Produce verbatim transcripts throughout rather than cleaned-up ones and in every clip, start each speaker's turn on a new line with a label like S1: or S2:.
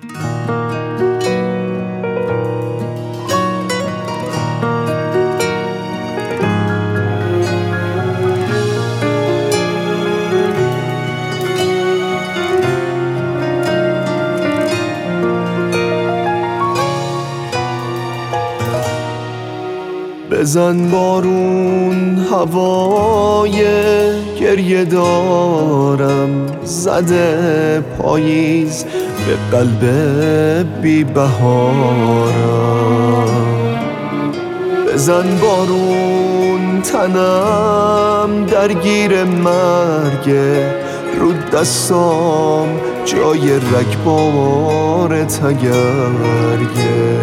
S1: بزن بارون هوای گریه دارم، زده پاییز به قلب بی بهارم. بزن بارون تنم درگیر مرگه، رو دستام جای رگبار تگرگه.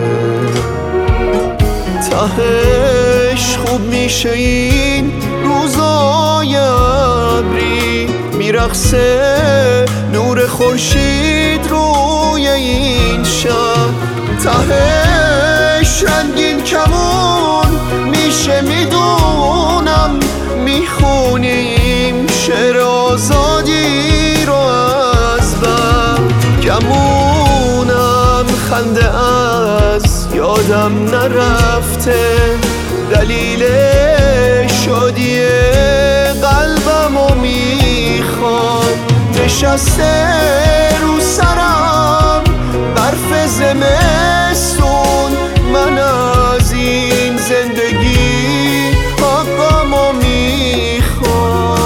S1: تهش خوب میشه این روزای ابری، میرقصه نور خورشید روی این شب. تهش رنگین کمون میشه میدونم، میخونیم شعر آزادی رو از بر. گمونم خنده از یادم نرفته، دلیل شادی قلبمو میخوام. نشسته رو سرم برف زمستون، من از این زندگی حقمو میخوام.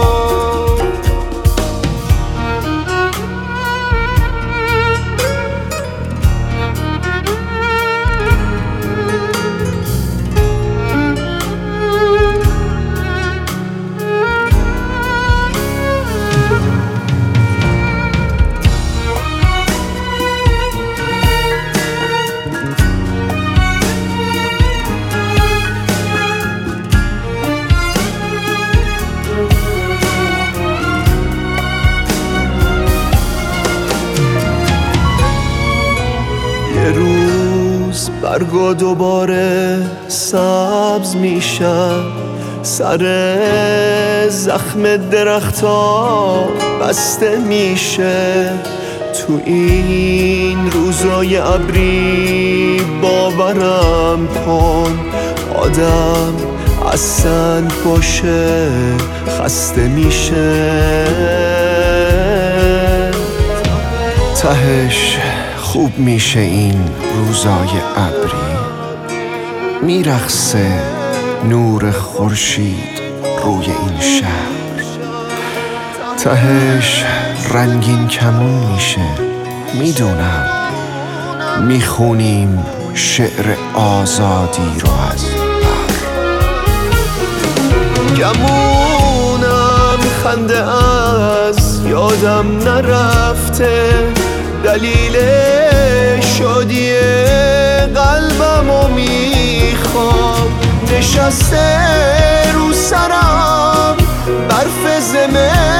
S1: یه روز برگا دوباره سبز میشن، سر زخم درختا بسته میشه. تو این روزای ابری باورم کن، آدم اصلا باشه خسته میشه. تهش خوب میشه این روزای ابری، میرقصه نور خورشید روی این شهر. تهش رنگین کمون میشه میدونم، میخونیم شعر آزادی رو از بر. گمونم خنده از یادم نرفته، دلیل شادی قلبمو میخوام. نشسته رو سرم برف زمستون،